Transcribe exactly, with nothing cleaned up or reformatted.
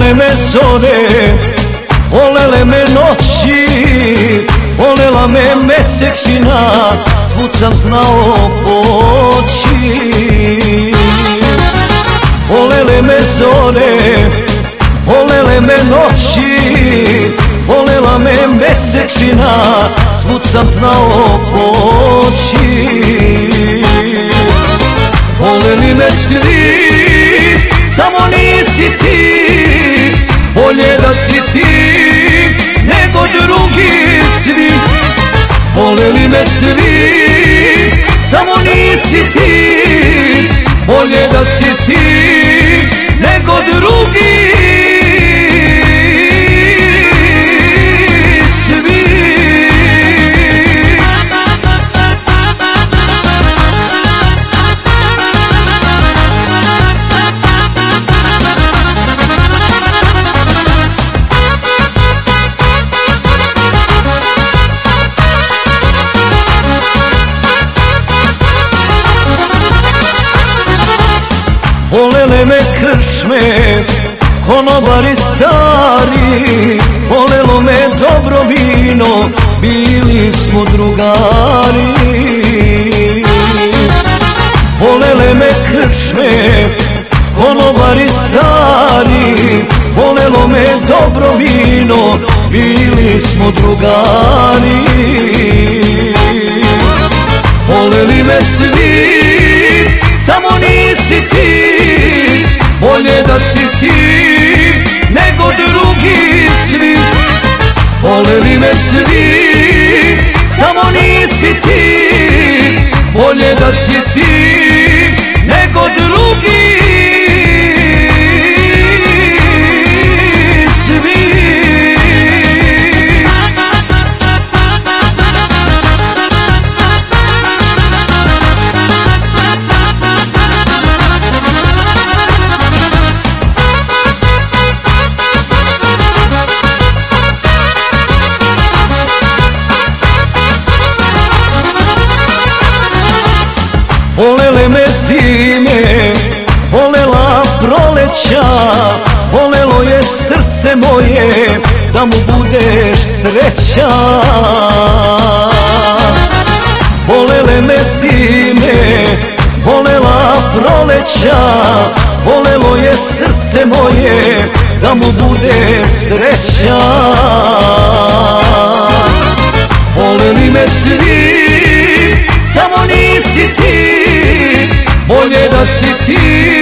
Volele me zore, volele me noći, volela me mesečina, svud sam znao poći. Volele me zore, volele me noći, volela me mesečina, svud sam znao poći. Voleli me svi, samo nisi ti, bolje da si ti nego drugi svi. Voleli me svi, samo nisi ti, bolje da si ti nego drugi svi. Volele me krčme, konobari stari, volelo me dobro vino, bili smo drugari. Volele me krčme, konobari stari, volelo me dobro vino, bili smo drugari. Voleli me svi, samo nisi ti, bolje da si ti nego drugi svi. Voleli me svi, samo nisi ti, bolje da si ti nego drugi svi. Volele me zime, volela proleća, volelo je srce moje da mu budeš sreća. Volele me zime, volela proleća, volelo je srce moje da mu budeš sreća. Voleli me svi, samo nisi ti, bolje da si ti